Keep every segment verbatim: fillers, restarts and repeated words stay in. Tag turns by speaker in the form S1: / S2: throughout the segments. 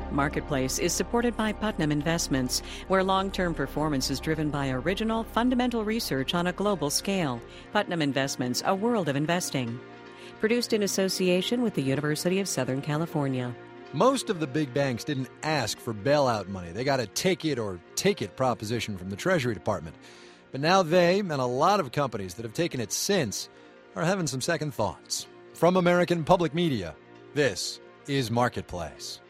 S1: Marketplace is supported by Putnam Investments, where long-term performance is driven by original, fundamental research on a global scale. Putnam Investments, a world of investing. Produced in association with the University of Southern California.
S2: Most of the big banks didn't ask for bailout money. They got a take it or take it proposition from the Treasury Department. But now they, and a lot of companies that have taken it since, are having some second thoughts. From American Public Media, this is Marketplace.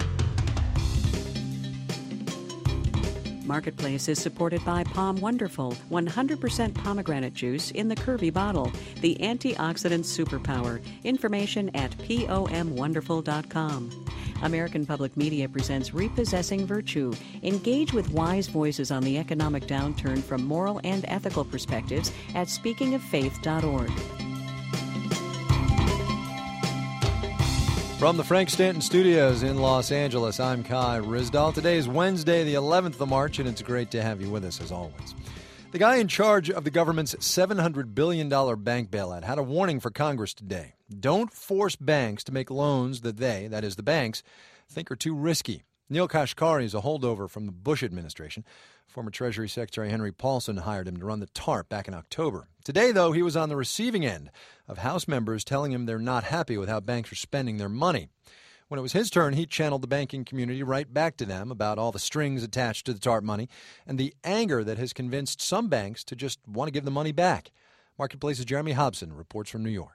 S1: Marketplace is supported by Palm Wonderful, one hundred percent pomegranate juice in the curvy bottle, the antioxidant superpower. Information at pom wonderful dot com. American Public Media presents Repossessing Virtue. Engage with wise voices on the economic downturn from moral and ethical perspectives at speaking of faith dot org.
S2: From the Frank Stanton Studios in Los Angeles, I'm Kai Ryssdal. Today is Wednesday, the eleventh of March, and it's great to have you with us as always. The guy in charge of the government's seven hundred billion dollars bank bailout had a warning for Congress today. Don't force banks to make loans that they, that is the banks, think are too risky. Neel Kashkari is a holdover from the Bush administration. Former Treasury Secretary Henry Paulson hired him to run the TARP back in October. Today, though, he was on the receiving end of House members telling him they're not happy with how banks are spending their money. When it was his turn, he channeled the banking community right back to them about all the strings attached to the TARP money and the anger that has convinced some banks to just want to give the money back. Marketplace's Jeremy Hobson reports from New York.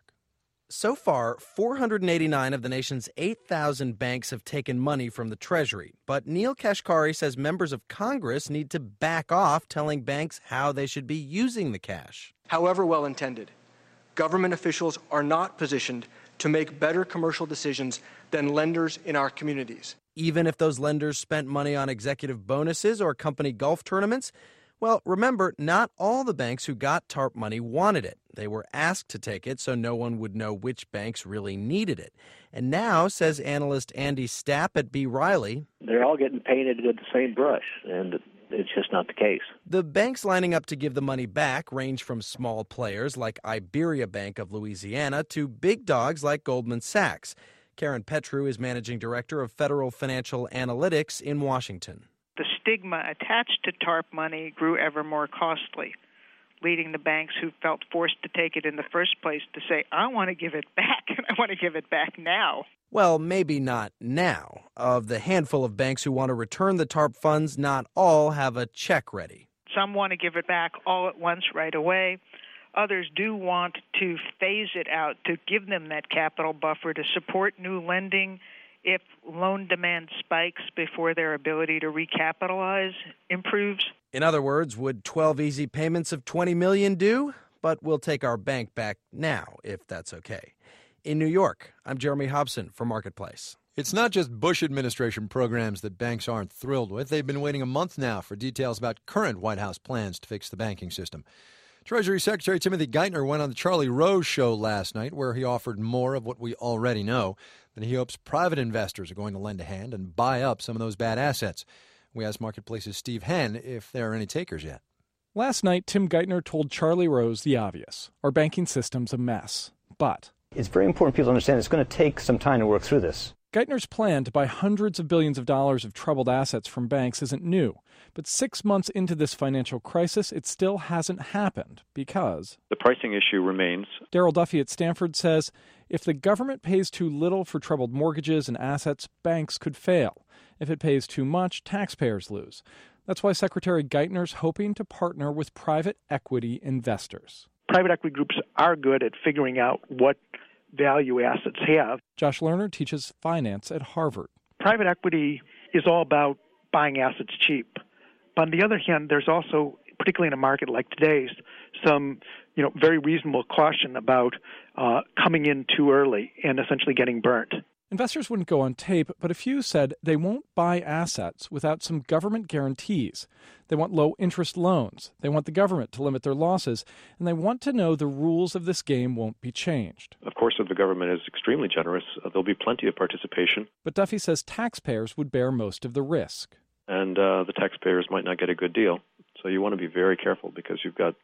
S3: So far, four hundred eighty-nine of the nation's eight thousand banks have taken money from the Treasury. But Neel Kashkari says members of Congress need to back off telling banks how they should be using the cash.
S4: However well-intended, government officials are not positioned to make better commercial decisions than lenders in our communities.
S3: Even if those lenders spent money on executive bonuses or company golf tournaments? Well, remember, not all the banks who got TARP money wanted it. They were asked to take it so no one would know which banks really needed it. And now, says analyst Andy Stapp at B. Riley,
S5: they're all getting painted with the same brush, and it's just not the case.
S3: The banks lining up to give the money back range from small players like Iberia Bank of Louisiana to big dogs like Goldman Sachs. Karen Petru is managing director of Federal Financial Analytics in Washington.
S6: The stigma attached to TARP money grew ever more costly, leading the banks who felt forced to take it in the first place to say, I want to give it back, and I want to give it back now.
S3: Well, maybe not now. Of the handful of banks who want to return the TARP funds, not all have a check ready.
S6: Some want to give it back all at once right away. Others do want to phase it out to give them that capital buffer to support new lending if loan demand spikes before their ability to recapitalize improves.
S3: In other words, would twelve easy payments of twenty million dollars do? But we'll take our bank back now, if that's okay. In New York, I'm Jeremy Hobson for Marketplace.
S2: It's not just Bush administration programs that banks aren't thrilled with. They've been waiting a month now for details about current White House plans to fix the banking system. Treasury Secretary Timothy Geithner went on the Charlie Rose show last night, where he offered more of what we already know, that he hopes private investors are going to lend a hand and buy up some of those bad assets. We asked Marketplace's Steve Henn if there are any takers yet.
S7: Last night, Tim Geithner told Charlie Rose the obvious. Our banking system's a mess. But
S8: it's very important for people to understand it's going to take some time to work through this.
S7: Geithner's plan to buy hundreds of billions of dollars of troubled assets from banks isn't new. But six months into this financial crisis, it still hasn't happened because
S9: the pricing issue remains.
S7: Darrell Duffy at Stanford says if the government pays too little for troubled mortgages and assets, banks could fail. If it pays too much, taxpayers lose. That's why Secretary Geithner's hoping to partner with private equity investors.
S10: Private equity groups are good at figuring out what value assets have.
S7: Josh Lerner teaches finance at Harvard.
S10: Private equity is all about buying assets cheap. But on the other hand, there's also, particularly in a market like today's, some you know very reasonable caution about uh, coming in too early and essentially getting burnt.
S7: Investors wouldn't go on tape, but a few said they won't buy assets without some government guarantees. They want low-interest loans. They want the government to limit their losses. And they want to know the rules of this game won't be changed.
S9: Of course, if the government is extremely generous, uh, there'll be plenty of participation.
S7: But Duffy says taxpayers would bear most of the risk.
S9: And uh, the taxpayers might not get a good deal. So you want to be very careful because you've got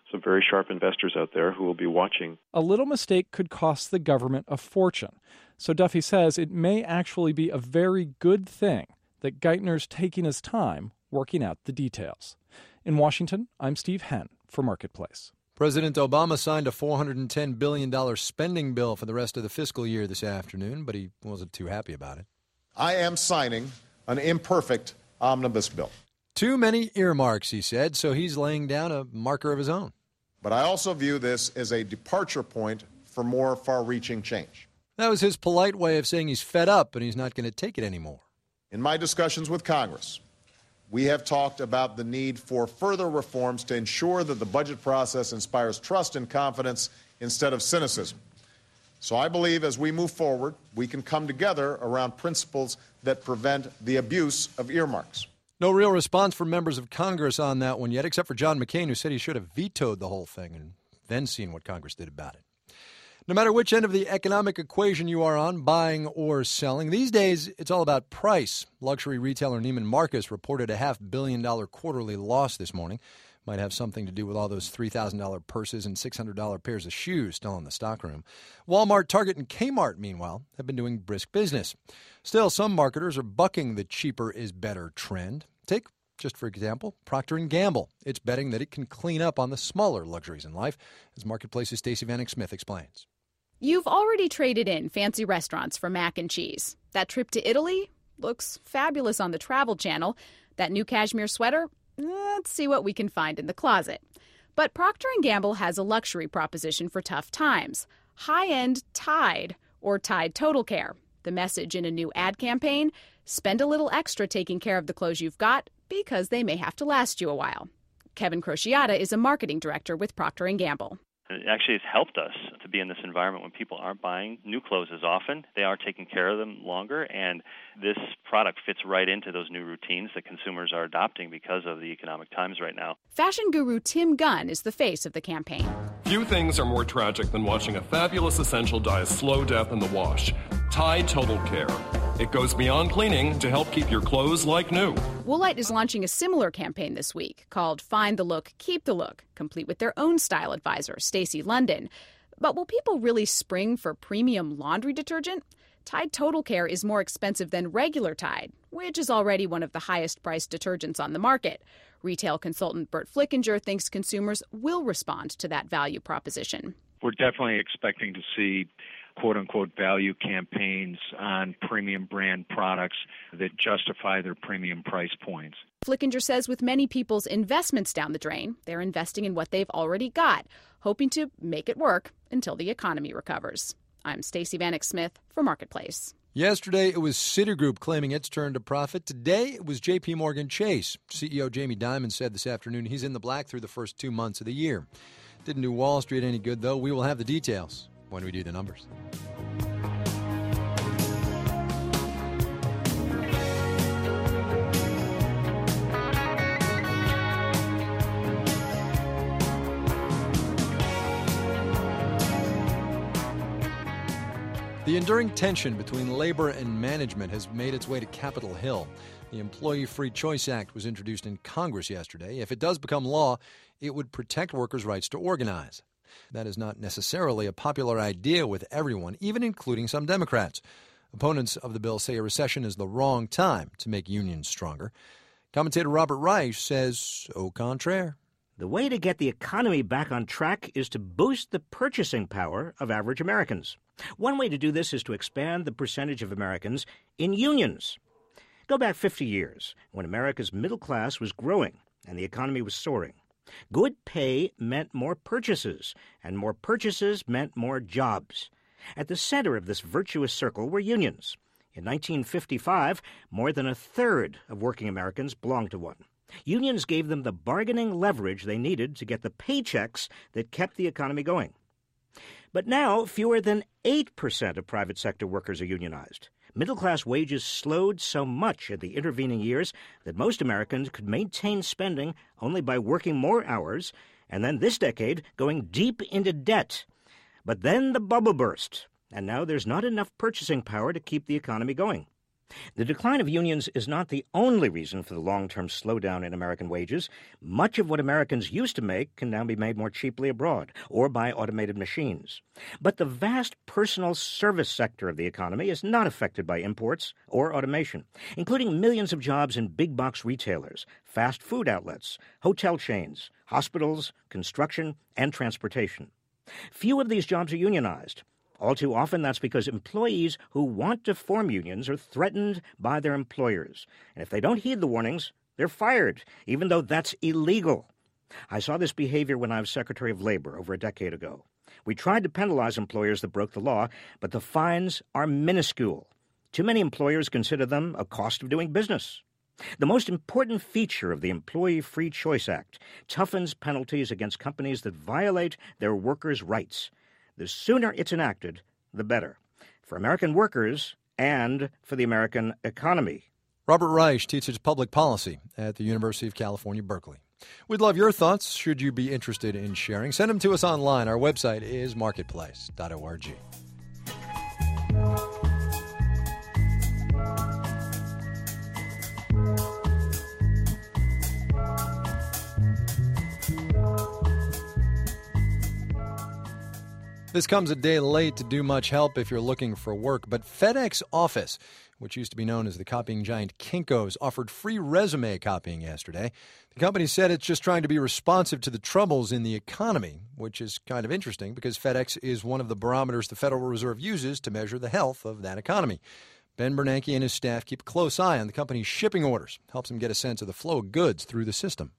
S9: some very sharp investors out there who will be watching.
S7: A little mistake could cost the government a fortune. So Duffy says it may actually be a very good thing that Geithner's taking his time working out the details. In Washington, I'm Steve Henn for Marketplace.
S2: President Obama signed a four hundred ten billion dollars spending bill for the rest of the fiscal year this afternoon, but he wasn't too happy about it.
S11: I am signing an imperfect omnibus bill.
S2: Too many earmarks, he said, so he's laying down a marker of his own.
S11: But I also view this as a departure point for more far-reaching change.
S2: That was his polite way of saying he's fed up and he's not going to take it anymore.
S11: In my discussions with Congress, we have talked about the need for further reforms to ensure that the budget process inspires trust and confidence instead of cynicism. So I believe as we move forward, we can come together around principles that prevent the abuse of earmarks.
S2: No real response from members of Congress on that one yet, except for John McCain, who said he should have vetoed the whole thing and then seen what Congress did about it. No matter which end of the economic equation you are on, buying or selling, these days it's all about price. Luxury retailer Neiman Marcus reported a half billion dollar quarterly loss this morning. Might have something to do with all those three thousand dollars purses and six hundred dollars pairs of shoes still in the stockroom. Walmart, Target, and Kmart, meanwhile, have been doing brisk business. Still, some marketers are bucking the cheaper is better trend. Take, just for example, Procter and Gamble. It's betting that it can clean up on the smaller luxuries in life, as Marketplace's Stacey Vanek Smith explains.
S12: You've already traded in fancy restaurants for mac and cheese. That trip to Italy looks fabulous on the Travel Channel. That new cashmere sweater? Let's see what we can find in the closet. But Procter and Gamble has a luxury proposition for tough times. High-end Tide, or Tide Total Care. The message in a new ad campaign? Spend a little extra taking care of the clothes you've got because they may have to last you a while. Kevin Crociata is a marketing director with Procter and Gamble.
S13: It actually has helped us to be in this environment when people aren't buying new clothes as often. They are taking care of them longer, and this product fits right into those new routines that consumers are adopting because of the economic times right now.
S12: Fashion guru Tim Gunn is the face of the campaign.
S14: Few things are more tragic than watching a fabulous essential die a slow death in the wash. Tide Total Care. It goes beyond cleaning to help keep your clothes like new.
S12: Woolite is launching a similar campaign this week called Find the Look, Keep the Look, complete with their own style advisor, Stacey London. But will people really spring for premium laundry detergent? Tide Total Care is more expensive than regular Tide, which is already one of the highest-priced detergents on the market. Retail consultant Bert Flickinger thinks consumers will respond to that value proposition.
S15: We're definitely expecting to see quote-unquote value campaigns on premium brand products that justify their premium price points.
S12: Flickinger says with many people's investments down the drain, they're investing in what they've already got, hoping to make it work until the economy recovers. I'm Stacey Vanek Smith for Marketplace.
S2: Yesterday, it was Citigroup claiming its turn to profit. Today, it was J P Morgan Chase. C E O Jamie Dimon said this afternoon he's in the black through the first two months of the year. Didn't do Wall Street any good, though. We will have the details when we do the numbers. The enduring tension between labor and management has made its way to Capitol Hill. The Employee Free Choice Act was introduced in Congress yesterday. If it does become law, it would protect workers' rights to organize. That is not necessarily a popular idea with everyone, even including some Democrats. Opponents of the bill say a recession is the wrong time to make unions stronger. Commentator Robert Reich says au contraire.
S16: The way to get the economy back on track is to boost the purchasing power of average Americans. One way to do this is to expand the percentage of Americans in unions. Go back fifty years, when America's middle class was growing and the economy was soaring. Good pay meant more purchases, and more purchases meant more jobs. At the center of this virtuous circle were unions. In nineteen fifty-five, more than a third of working Americans belonged to one. Unions gave them the bargaining leverage they needed to get the paychecks that kept the economy going. But now, fewer than eight percent of private sector workers are unionized. Middle-class wages slowed so much in the intervening years that most Americans could maintain spending only by working more hours, and then this decade going deep into debt. But then the bubble burst, and now there's not enough purchasing power to keep the economy going. The decline of unions is not the only reason for the long-term slowdown in American wages. Much of what Americans used to make can now be made more cheaply abroad or by automated machines. But the vast personal service sector of the economy is not affected by imports or automation, including millions of jobs in big-box retailers, fast food outlets, hotel chains, hospitals, construction, and transportation. Few of these jobs are unionized. All too often, that's because employees who want to form unions are threatened by their employers. And if they don't heed the warnings, they're fired, even though that's illegal. I saw this behavior when I was Secretary of Labor over a decade ago. We tried to penalize employers that broke the law, but the fines are minuscule. Too many employers consider them a cost of doing business. The most important feature of the Employee Free Choice Act toughens penalties against companies that violate their workers' rights. The sooner it's enacted, the better, for American workers and for the American economy.
S2: Robert Reich teaches public policy at the University of California, Berkeley. We'd love your thoughts, should you be interested in sharing. Send them to us online. Our website is marketplace dot org. This comes a day late to do much help if you're looking for work, but FedEx Office, which used to be known as the copying giant Kinko's, offered free resume copying yesterday. The company said it's just trying to be responsive to the troubles in the economy, which is kind of interesting because FedEx is one of the barometers the Federal Reserve uses to measure the health of that economy. Ben Bernanke and his staff keep a close eye on the company's shipping orders, helps them get a sense of the flow of goods through the system.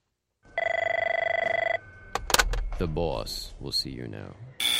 S17: The boss will see you now.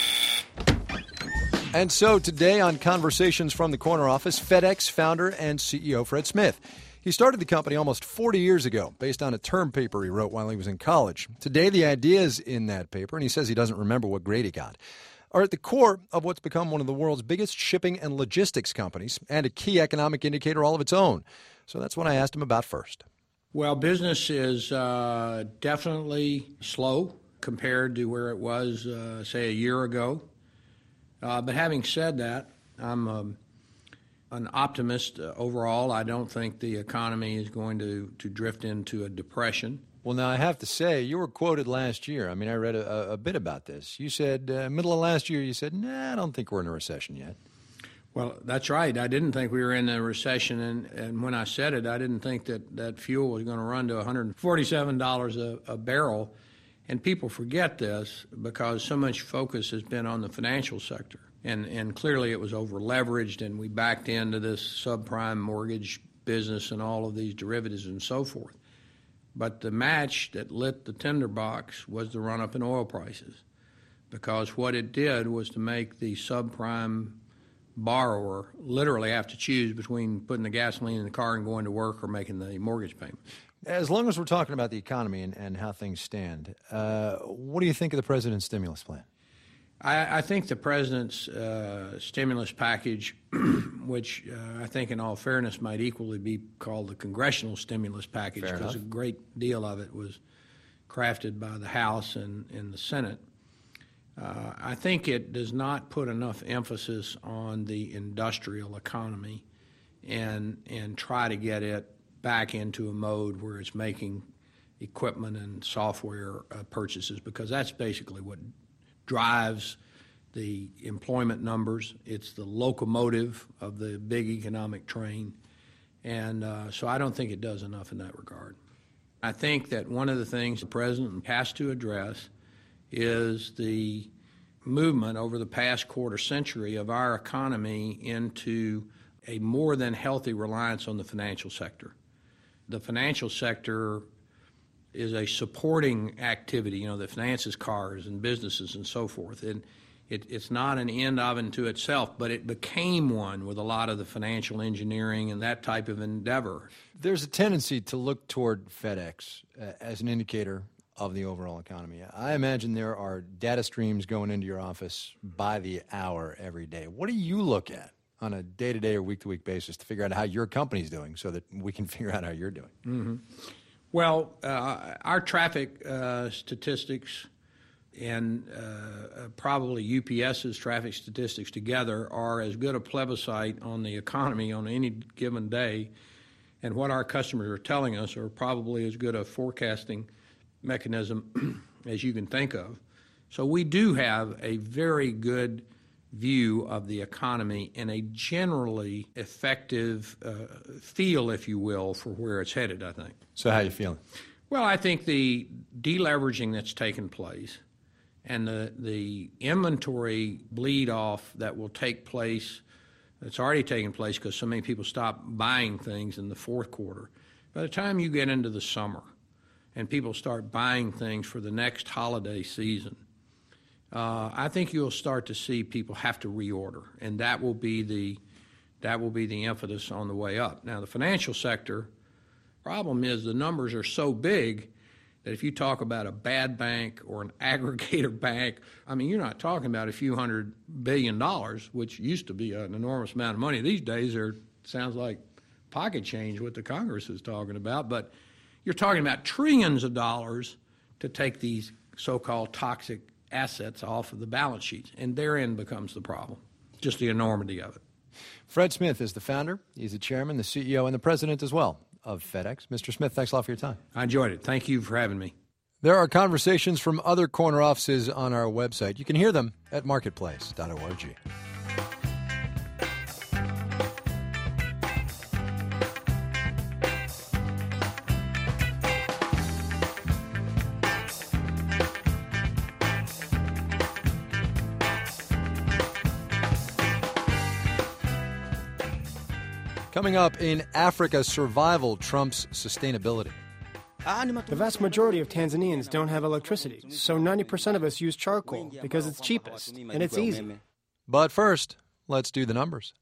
S2: And so today on Conversations from the Corner Office, FedEx founder and C E O Fred Smith. He started the company almost forty years ago based on a term paper he wrote while he was in college. Today, the ideas in that paper, and he says he doesn't remember what grade he got, are at the core of what's become one of the world's biggest shipping and logistics companies and a key economic indicator all of its own. So that's what I asked him about first.
S18: Well, business is uh, definitely slow compared to where it was, uh, say, a year ago. Uh, but having said that, I'm um, an optimist uh, overall. I don't think the economy is going to, to drift into a depression.
S2: Well, now, I have to say, you were quoted last year. I mean, I read a, a bit about this. You said, uh, middle of last year, you said, nah, I don't think we're in a recession yet.
S18: Well, that's right. I didn't think we were in a recession, and, and when I said it, I didn't think that, that fuel was going to run to one hundred forty-seven dollars a, a barrel. And people forget this because so much focus has been on the financial sector. And, and clearly it was over-leveraged, and we backed into this subprime mortgage business and all of these derivatives and so forth. But the match that lit the tinderbox was the run-up in oil prices, because what it did was to make the subprime borrower literally have to choose between putting the gasoline in the car and going to work or making the mortgage payment.
S2: As long as we're talking about the economy and, and how things stand, uh, what do you think of the president's stimulus plan?
S18: I, I think the president's uh, stimulus package, which uh, I think in all fairness might equally be called the congressional stimulus package, because a great deal of it was crafted by the House and, and the Senate. Uh, I think it does not put enough emphasis on the industrial economy and and try to get it back into a mode where it's making equipment and software uh, purchases, because that's basically what drives the employment numbers. It's the locomotive of the big economic train. And uh, so I don't think it does enough in that regard. I think that one of the things the president has to address is the movement over the past quarter century of our economy into a more than healthy reliance on the financial sector. The financial sector is a supporting activity, you know, that finances cars and businesses and so forth. And it, it's not an end of unto itself, but it became one with a lot of the financial engineering and that type of endeavor.
S2: There's a tendency to look toward FedEx uh, as an indicator of the overall economy. I imagine there are data streams going into your office by the hour every day. What do you look at on a day-to-day or week-to-week basis to figure out how your company's doing so that we can figure out how you're doing?
S18: Mm-hmm. Well, uh, our traffic uh, statistics and uh, probably U P S's traffic statistics together are as good a plebiscite on the economy on any given day, and what our customers are telling us are probably as good a forecasting mechanism as you can think of. So we do have a very good view of the economy and a generally effective uh, feel, if you will, for where it's headed, I think.
S2: So how are you feeling?
S18: Well, I think the deleveraging that's taken place and the, the inventory bleed off that will take place, it's already taken place because so many people stop buying things in the fourth quarter. By the time you get into the summer and people start buying things for the next holiday season, Uh, I think you'll start to see people have to reorder, and that will be the that will be the impetus on the way up. Now, the financial sector problem is the numbers are so big that if you talk about a bad bank or an aggregator bank, I mean, you're not talking about a few hundred billion dollars, which used to be an enormous amount of money. These days, it sounds like pocket change what the Congress is talking about, but you're talking about trillions of dollars to take these so-called toxic assets off of the balance sheets, and therein becomes the problem, just the enormity of it.
S2: Fred Smith is the founder. He's the chairman, the C E O, and the president as well of FedEx. Mister Smith, thanks a lot for your time.
S18: I enjoyed it. Thank you for having me.
S2: There are conversations from other corner offices on our website. You can hear them at marketplace dot org. Coming up, in Africa, survival trumps sustainability.
S19: The vast majority of Tanzanians don't have electricity, so ninety percent of us use charcoal because it's cheapest and it's easy.
S2: But first, let's do the numbers.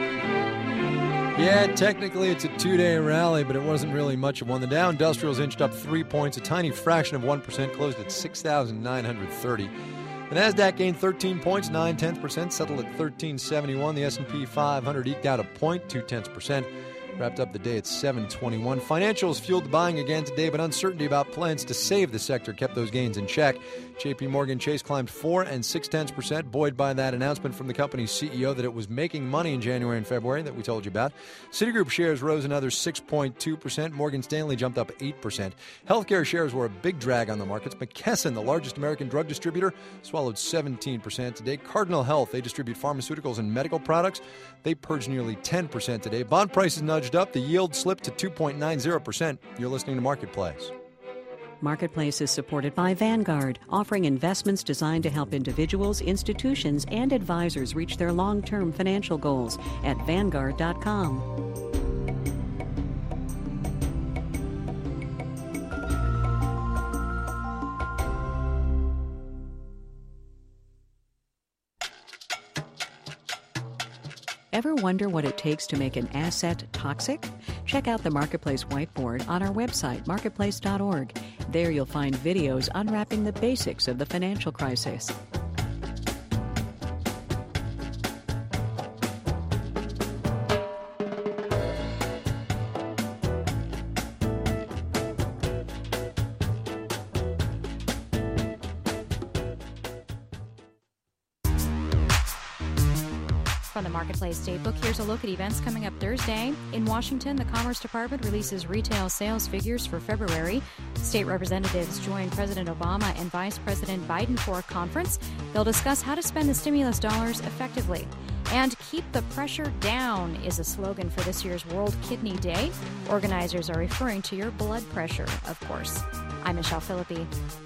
S2: Yeah, technically it's a two-day rally, but it wasn't really much of one. The Dow Industrials inched up three points, a tiny fraction of one percent, closed at six thousand nine hundred thirty. The Nasdaq gained thirteen points, nine tenths percent, settled at thirteen seventy-one. The S and P five hundred eked out a point, two tenths percent, wrapped up the day at seven twenty-one. Financials fueled the buying again today, but uncertainty about plans to save the sector kept those gains in check. J P Morgan Chase climbed four and six tenths percent, buoyed by that announcement from the company's C E O that it was making money in January and February that we told you about. Citigroup shares rose another six point two percent. Morgan Stanley jumped up eight percent. Healthcare shares were a big drag on the markets. McKesson, the largest American drug distributor, swallowed seventeen percent today. Cardinal Health, they distribute pharmaceuticals and medical products. They purged nearly ten percent today. Bond prices nudged up. The yield slipped to two point nine zero percent. You're listening to Marketplace.
S1: Marketplace is supported by Vanguard, offering investments designed to help individuals, institutions, and advisors reach their long-term financial goals at Vanguard dot com. Ever wonder what it takes to make an asset toxic? Check out the Marketplace whiteboard on our website, marketplace dot org. There you'll find videos unwrapping the basics of the financial crisis.
S20: From the Marketplace Datebook, here's a look at events coming up Thursday. In Washington, the Commerce Department releases retail sales figures for February. State representatives join President Obama and Vice President Biden for a conference. They'll discuss how to spend the stimulus dollars effectively. And keep the pressure down is a slogan for this year's World Kidney Day. Organizers are referring to your blood pressure, of course. I'm Michelle Philippi.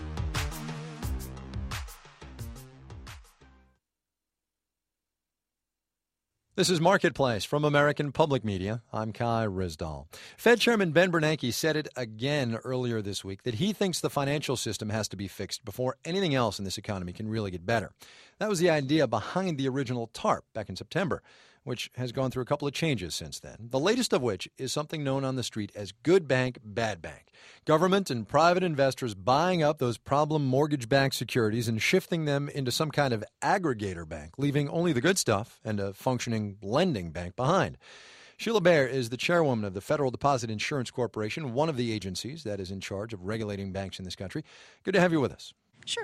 S2: This is Marketplace from American Public Media. I'm Kai Ryssdal. Fed Chairman Ben Bernanke said it again earlier this week that he thinks the financial system has to be fixed before anything else in this economy can really get better. That was the idea behind the original TARP back in September, which has gone through a couple of changes since then. The latest of which is something known on the street as good bank, bad bank. Government and private investors buying up those problem mortgage-backed securities and shifting them into some kind of aggregator bank, leaving only the good stuff and a functioning lending bank behind. Sheila Bair is the chairwoman of the Federal Deposit Insurance Corporation, one of the agencies that is in charge of regulating banks in this country. Good to have you with us.
S21: Sure.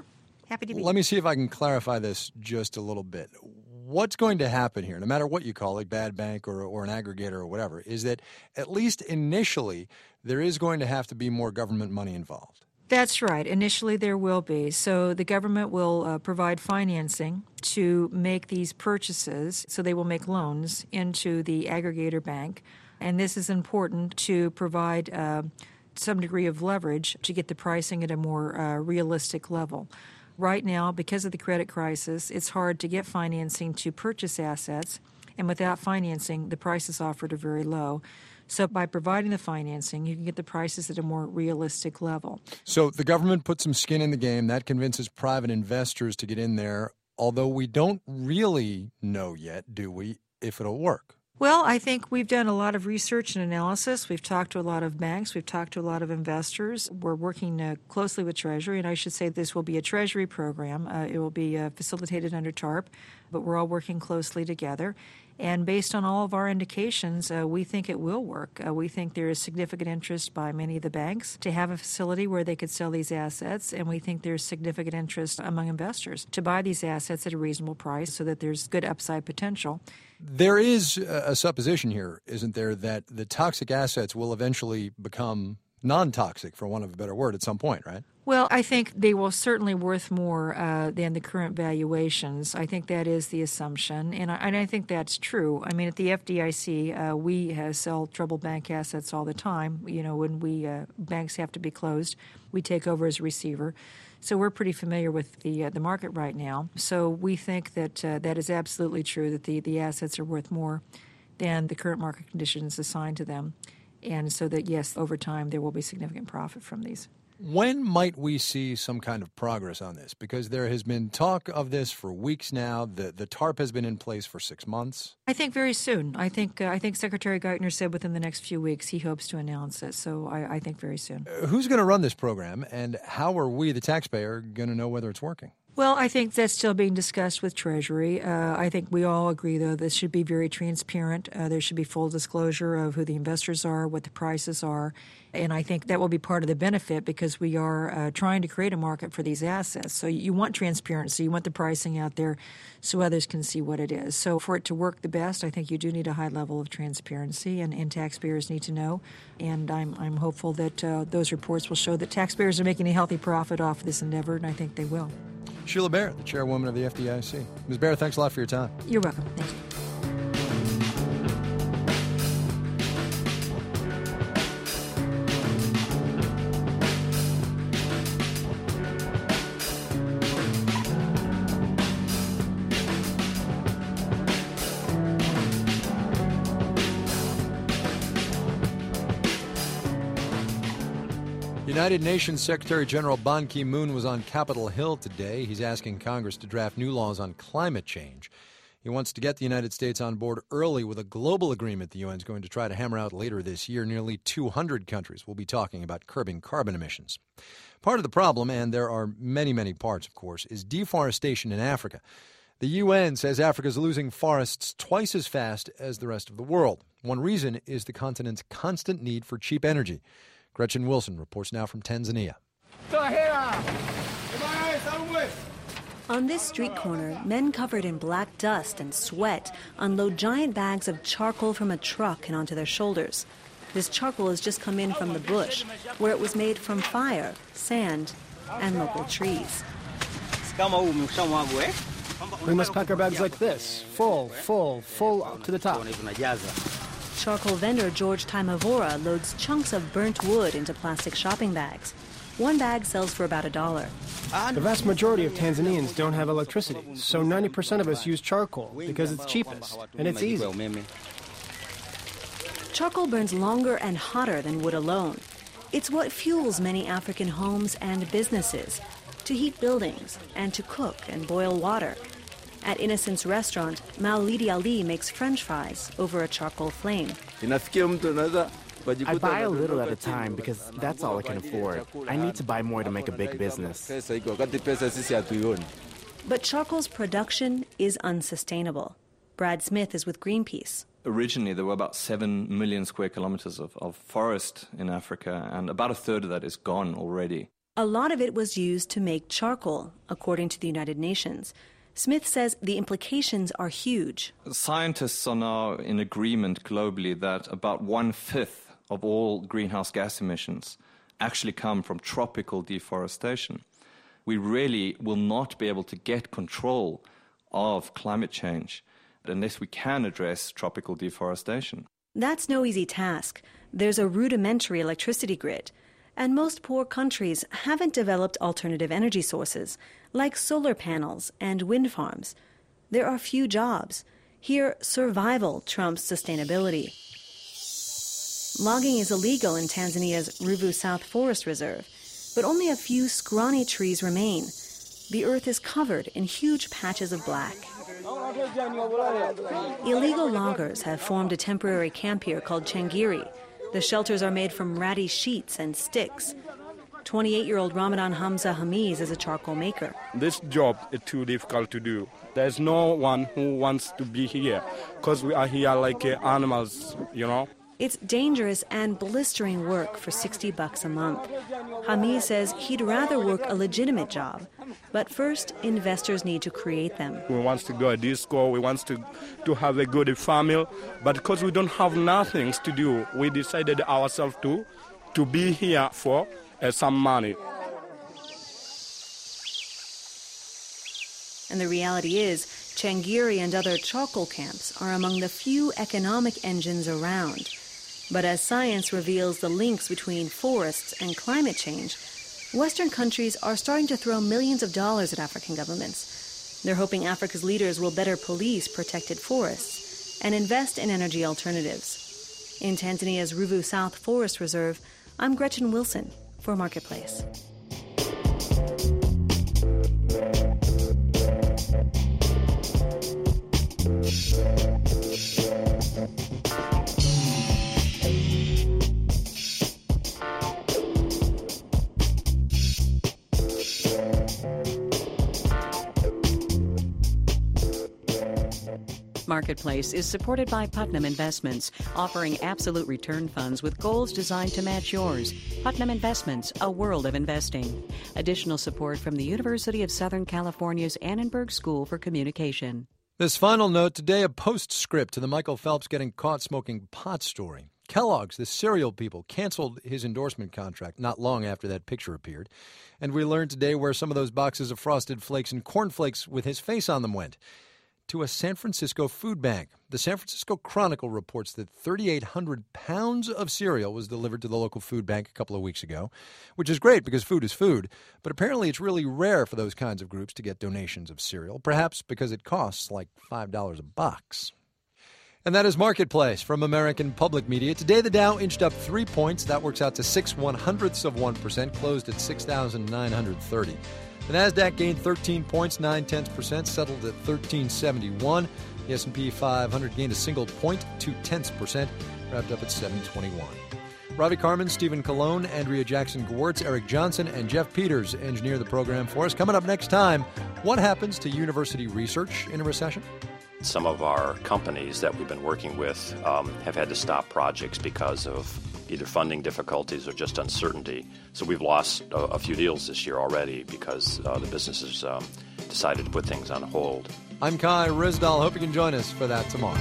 S21: Happy to be
S2: Let me see if I can clarify this just a little bit. What's going to happen here, no matter what you call it, bad bank or, or an aggregator or whatever, is that at least initially there is going to have to be more government money involved.
S21: That's right. Initially, there will be. So the government will uh, provide financing to make these purchases. So they will make loans into the aggregator bank. And this is important to provide uh, some degree of leverage to get the pricing at a more uh, realistic level. Right now, because of the credit crisis, it's hard to get financing to purchase assets. And without financing, the prices offered are very low. So by providing the financing, you can get the prices at a more realistic level.
S2: So the government put some skin in the game. That convinces private investors to get in there, although we don't really know yet, do we, if it'll work?
S21: Well, I think we've done a lot of research and analysis. We've talked to a lot of banks. We've talked to a lot of investors. We're working uh, closely with Treasury, and I should say this will be a Treasury program. Uh, it will be uh, facilitated under TARP, but we're all working closely together. And based on all of our indications, uh, we think it will work. Uh, we think there is significant interest by many of the banks to have a facility where they could sell these assets, and we think there's significant interest among investors to buy these assets at a reasonable price so that there's good upside potential.
S2: There is a supposition here, isn't there, that the toxic assets will eventually become non-toxic, for want of a better word, at some point, right?
S21: Well, I think they will certainly worth more uh, than the current valuations. I think that is the assumption, and I, and I think that's true. I mean, at the F D I C, uh, we uh, sell troubled bank assets all the time. You know, when we uh, banks have to be closed, we take over as a receiver. So we're pretty familiar with the uh, the market right now. So we think that uh, that is absolutely true, that the, the assets are worth more than the current market conditions assigned to them. And so that, yes, over time there will be significant profit from these.
S2: When might we see some kind of progress on this? Because there has been talk of this for weeks now. The the TARP has been in place for six months.
S21: I think very soon. I think uh, I think Secretary Geithner said within the next few weeks he hopes to announce it. So I, I think very soon.
S2: Uh, who's going to run this program, and how are we, the taxpayer, going to know whether it's working?
S21: Well, I think that's still being discussed with Treasury. Uh, I think we all agree, though, this should be very transparent. Uh, there should be full disclosure of who the investors are, what the prices are. And I think that will be part of the benefit because we are uh, trying to create a market for these assets. So you want transparency. You want the pricing out there so others can see what it is. So for it to work the best, I think you do need a high level of transparency, and, and taxpayers need to know. And I'm, I'm hopeful that uh, those reports will show that taxpayers are making a healthy profit off this endeavor, and I think they will.
S2: Sheila Bair, the chairwoman of the F D I C. Miz Bair, thanks a lot for your time.
S21: You're welcome. Thank you.
S2: United Nations Secretary General Ban Ki-moon was on Capitol Hill today. He's asking Congress to draft new laws on climate change. He wants to get the United States on board early with a global agreement the U N is going to try to hammer out later this year. Nearly two hundred countries will be talking about curbing carbon emissions. Part of the problem, and there are many, many parts, of course, is deforestation in Africa. The U N says Africa is losing forests twice as fast as the rest of the world. One reason is the continent's constant need for cheap energy. Gretchen Wilson reports now from Tanzania.
S22: On this street corner, men covered in black dust and sweat unload giant bags of charcoal from a truck and onto their shoulders. This charcoal has just come in from the bush, where it was made from fire, sand, and local trees.
S19: We must pack our bags like this, full, full, full up to the top.
S22: Charcoal vendor George Taimavora loads chunks of burnt wood into plastic shopping bags. One bag sells for about a dollar.
S19: The vast majority of Tanzanians don't have electricity, so ninety percent of us use charcoal because it's cheapest and it's easy.
S22: Charcoal burns longer and hotter than wood alone. It's what fuels many African homes and businesses to heat buildings and to cook and boil water. At Innocence Restaurant, Maulidi Ali makes French fries over a charcoal flame.
S23: I buy a little at a time because that's all I can afford. I need to buy more to make a big business.
S22: But charcoal's production is unsustainable. Brad Smith is with Greenpeace.
S24: Originally, there were about seven million square kilometers of, of forest in Africa, and about a third of that is gone already.
S22: A lot of it was used to make charcoal, according to the United Nations. Smith says the implications are huge.
S24: Scientists are now in agreement globally that about one-fifth of all greenhouse gas emissions actually come from tropical deforestation. We really will not be able to get control of climate change unless we can address tropical deforestation.
S22: That's no easy task. There's a rudimentary electricity grid, and most poor countries haven't developed alternative energy sources, like solar panels and wind farms. There are few jobs. Here, survival trumps sustainability. Logging is illegal in Tanzania's Ruvu South Forest Reserve, but only a few scrawny trees remain. The earth is covered in huge patches of black. Illegal loggers have formed a temporary camp here called Changiri. The shelters are made from ratty sheets and sticks. twenty-eight-year-old Ramadan Hamza Hamiz is a charcoal maker.
S3: This job is too difficult to do. There's no one who wants to be here because we are here like uh, animals, you know.
S22: It's dangerous and blistering work for sixty bucks a month. Hamiz says he'd rather work a legitimate job, but first investors need to create them.
S3: We want to go to disco, we want to, to have a good family, but because we don't have nothing to do, we decided ourselves to, to be here for uh, some money.
S22: And the reality is, Changiri and other charcoal camps are among the few economic engines around. But as science reveals the links between forests and climate change, Western countries are starting to throw millions of dollars at African governments. They're hoping Africa's leaders will better police protected forests and invest in energy alternatives. In Tanzania's Ruvu South Forest Reserve, I'm Gretchen Wilson for Marketplace.
S1: Marketplace is supported by Putnam Investments, offering absolute return funds with goals designed to match yours. Putnam Investments, a world of investing. Additional support from the University of Southern California's Annenberg School for Communication.
S2: This final note today, a postscript to the Michael Phelps getting caught smoking pot story. Kellogg's, the cereal people, canceled his endorsement contract not long after that picture appeared. And we learned today where some of those boxes of Frosted Flakes and Corn Flakes with his face on them went. To a San Francisco food bank. The San Francisco Chronicle reports that thirty-eight hundred pounds of cereal was delivered to the local food bank a couple of weeks ago, which is great because food is food, but apparently it's really rare for those kinds of groups to get donations of cereal, perhaps because it costs like five dollars a box. And that is Marketplace from American Public Media. Today the Dow inched up three points. That works out to six one-hundredths of one percent, closed at six thousand nine hundred thirty. The Nasdaq gained thirteen points, nine tenths percent, settled at thirteen seventy-one. The S and P five hundred gained a single point, two tenths percent, wrapped up at seven twenty-one. Ravi Carmen, Stephen Colon, Andrea Jackson-Gewirtz, Eric Johnson, and Jeff Peters engineer the program for us. Coming up next time, what happens to university research in a recession?
S4: Some of our companies that we've been working with um, have had to stop projects because of either funding difficulties or just uncertainty. So we've lost a, a few deals this year already because uh, the businesses um, decided to put things on hold.
S2: I'm Kai Ryssdal. Hope you can join us for that tomorrow.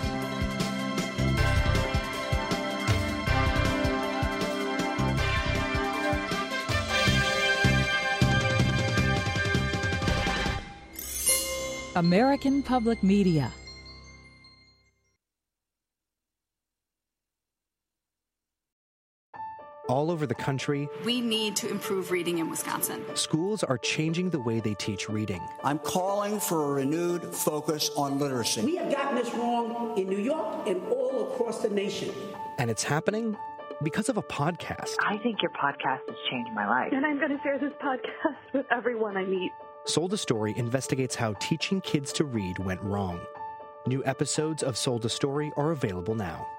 S5: American Public Media.
S6: All over the country,
S25: we need to improve reading in Wisconsin.
S6: Schools are changing the way they teach reading.
S26: I'm calling for a renewed focus on literacy.
S27: We have gotten this wrong in New York and all across the nation.
S6: And it's happening because of a podcast.
S28: I think your podcast has changed my life.
S29: And I'm going to share this podcast with everyone I meet.
S6: Sold a Story investigates how teaching kids to read went wrong. New episodes of Sold a Story are available now.